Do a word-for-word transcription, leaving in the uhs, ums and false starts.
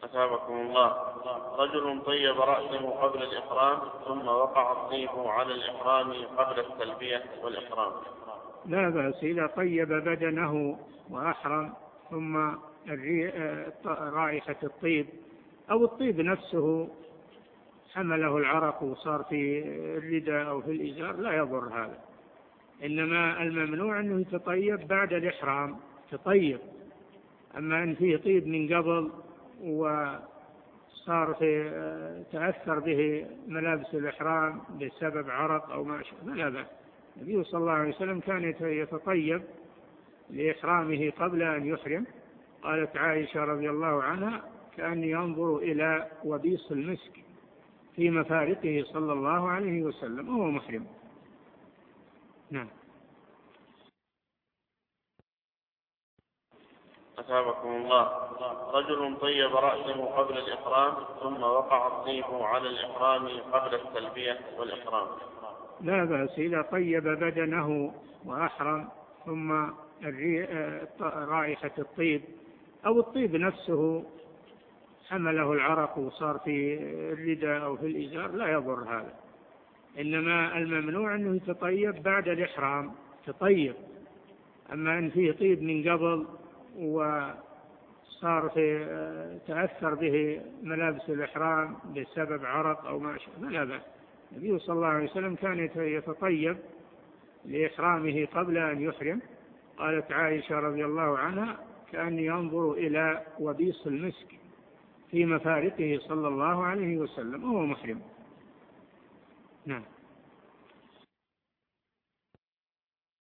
أثابكم الله. رجل طيب رأسه قبل الإحرام ثم وقع الطيب على الإحرام قبل التلبية والإحرام. لا بأس إذا طيب بدنه وأحرم ثم رائحة الطيب أو الطيب نفسه حمله العرق وصار في الرداء أو في الإزار لا يضر هذا، إنما الممنوع أنه يتطيب بعد الإحرام تطيب. أما أن فيه طيب من قبل وصار في تأثر به ملابس الإحرام بسبب عرق أو ما شابه لا بأس. النبي صلى الله عليه وسلم كان يتطيب لإحرامه قبل أن يحرم. قالت عائشة رضي الله عنها كأني ينظر إلى وبيص المسك في مفارقه صلى الله عليه وسلم وهو محرم. نعم. أثابكم الله. رجل طيب رأسه قبل الإحرام ثم وقع الطيب على الإحرام قبل التلبية والإحرام. لا بأس إذا طيب بدنه وأحرم ثم رائحة الطيب أو الطيب نفسه حمله العرق وصار في الرداء أو في الإزار لا يضر هذا، إنما الممنوع أنه يتطيب بعد الإحرام تطيب. أما أن فيه طيب من قبل وصار في تأثر به ملابس الإحرام بسبب عرق أو ما شابه لا بأس. النبي صلى الله عليه وسلم كان يتطيب لإحرامه قبل أن يحرم. قالت عائشة رضي الله عنها كأني ينظر إلى وبيص المسك في مفارقه صلى الله عليه وسلم وهو محرم. نعم.